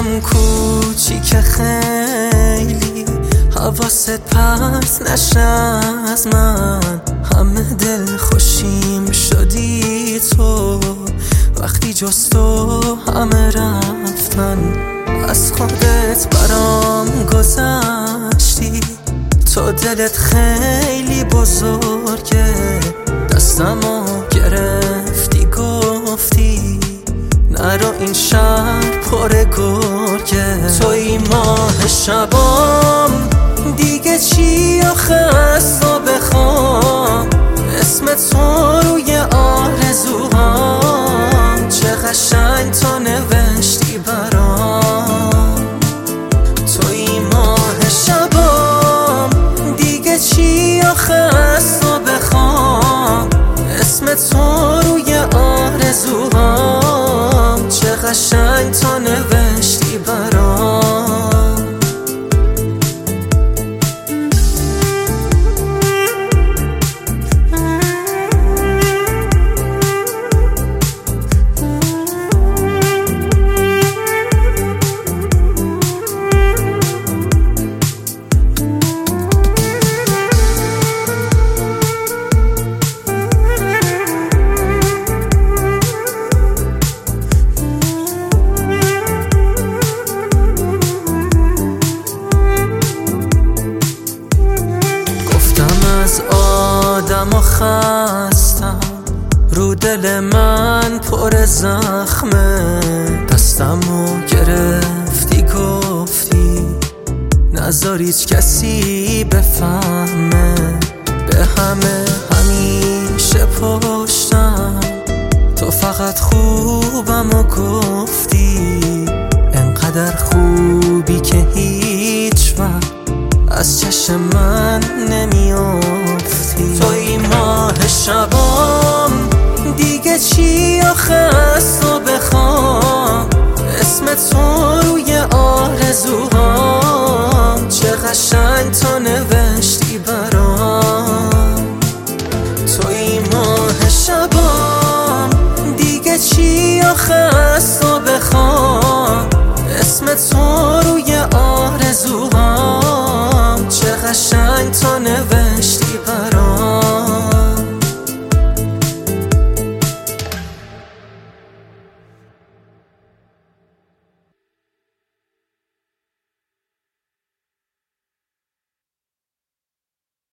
عشقم کوچیک خیلی، حواست پرت نشه از من. همه دل خوشیم شدی تو، وقتی جز تو همه رفتن. از خودت برام گذشتی، تو دلت خیلی بزرگه. دستمو گرفتی گفتی نرو این شهر پر گرگه. توی ماه شبام دیگه چی آخه از تو بخوام؟ اسم تو روی آرزوهام، چه قشنگ تو نوشتی برام. توی ماه شبام دیگه چی آخه از تو بخوام؟ اسم تو روی آرزوهام، چه قشنگ تو نوشتی برام. از آدم و خستم، رو دل من پر زخمه. دستمو گرفتی گفتی نذار هیچ کسی بفهمه. به همه همیشه پشتم، تو فقط خوبم و گفتی. انقدر خوبی که هیچ وقت از چشم من نمیافتی. توی ماه شبام دیگه چی آخه از تو بخوام؟ اسم تو روی آرزوهام، چه قشنگ تو نوشتی برام. توی ماه شبام دیگه چی آخه از تو بخوام؟ اسم تو روی آرزوهام، چه قشنگ تو نوشتی